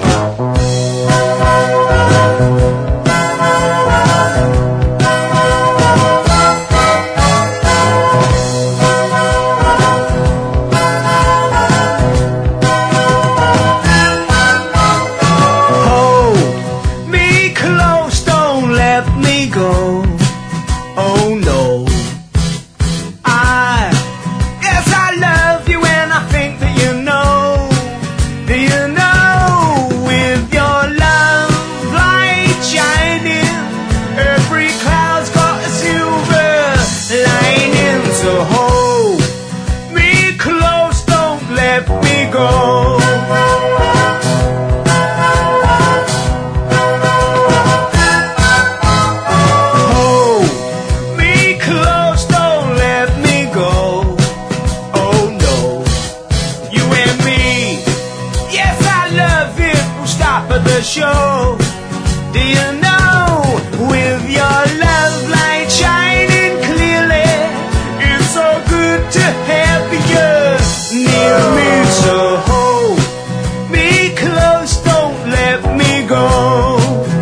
The show. Do you know, with your love light shining clearly, it's so good to have you near me. So hold me close, don't let me go.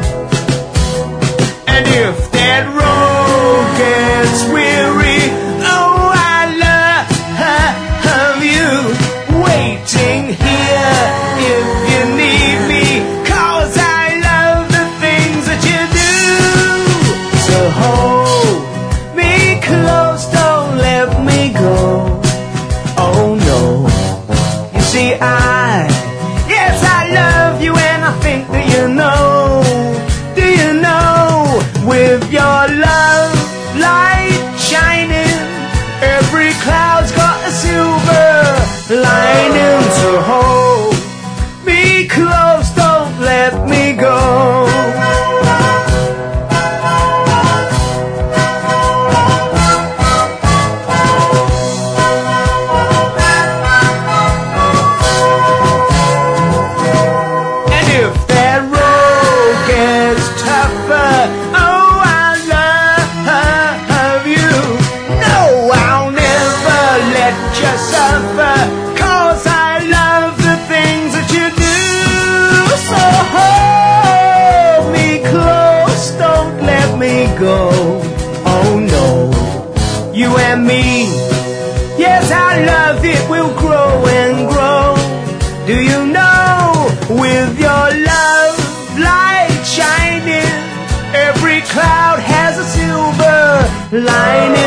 And if that road gets weary, oh, I love you waiting here if you need me. Hold me close, don't let me go. Oh no, you see yes I love you and I think that you know. Do you know, with your love light shining, every cloud's got a silver lining. So hold me close, don't let me go. Go. Oh no, you and me, yes our love it will grow and grow. Do you know, with your love light shining, every cloud has a silver lining.